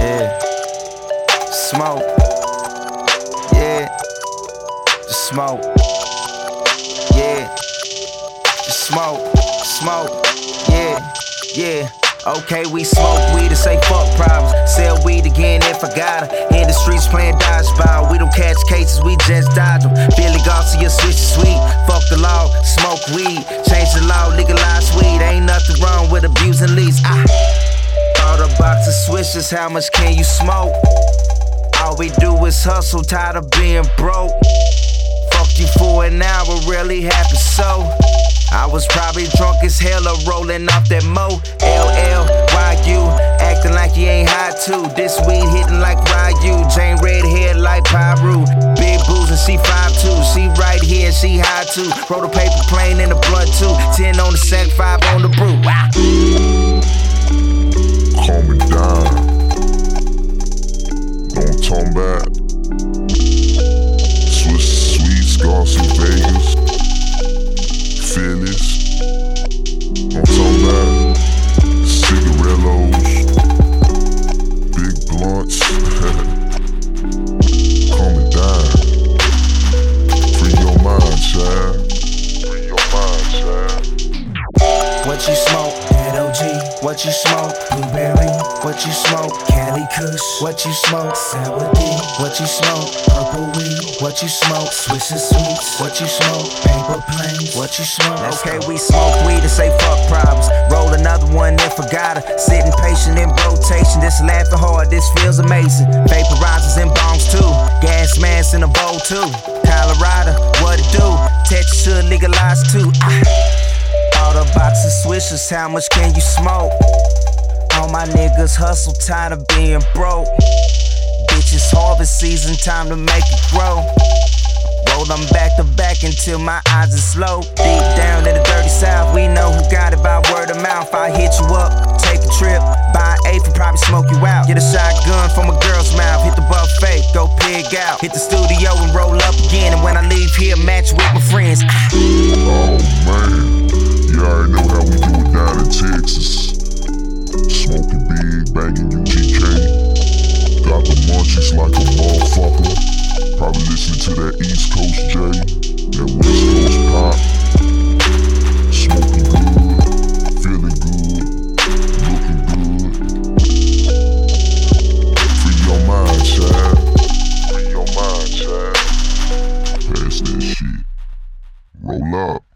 Yeah. Smoke. Yeah. Just smoke. Yeah. Just smoke. Smoke. Yeah. Yeah. Okay, we smoke weed and say fuck problems. Sell weed again if I got her. In the streets playing dodgeball. We don't catch cases, we just dodge them. Billy Garcia, switch to sweet. Fuck the law, smoke weed. Change the law, legalize weed. Ain't nothing wrong with abusing leads. Bought a box of switches, how much can you smoke? All we do is hustle, tired of being broke. Fuck you for an hour, really happy so. I was probably drunk as hell or rolling off that Mo. LLYU, acting like you ain't high too. This weed hitting like Ryu. Jane red hair like Pyru. Big booze and she 5'2". She right here and she high too. Roll the paper plane in the blunt too. 10 on the sack, 5 on the brew. Calm it down. Don't turn back. Swiss sweet, scars in Vegas. Phillies, don't turn back. Cigarillos, big blunts. Calm it down. Free your mind, child. Free your mind, child. What you smoke? LOG. What you smoke? Blueberry. What you smoke? Cali Kush. What you smoke? Sour D. What you smoke? Purple weed. What you smoke? Swiss and sweets. What you smoke? Paper planes. What you smoke? Okay, we smoke weed and say fuck problems. Roll another one if I got her. Sitting patient in rotation. This laughing hard. This feels amazing. Vaporizers and bombs too. Gas masks in a bowl too. Colorado, what it do? Texas should legalize too. Bought a box of swishers, how much can you smoke? All my niggas hustle, tired of being broke. Bitches harvest season, time to make it grow. Roll them back to back until my eyes are slow. Deep down in the dirty south, we know who got it by word of mouth. I hit you up, take a trip, buy an eighth and probably smoke you out. Get a shotgun from a girl's mouth, hit the buffet, go pig out. Hit the studio and roll up again, and when I leave here, match with my friends. Oh man, you already know how we do it down in Texas. Smoking big, banging UGK. Got the munchies like a motherfucker. Probably listening to that East Coast J, that West Coast pop. Smoking good, feeling good, looking good. Free your mind, child. Free your mind, child. Pass that shit. Roll up.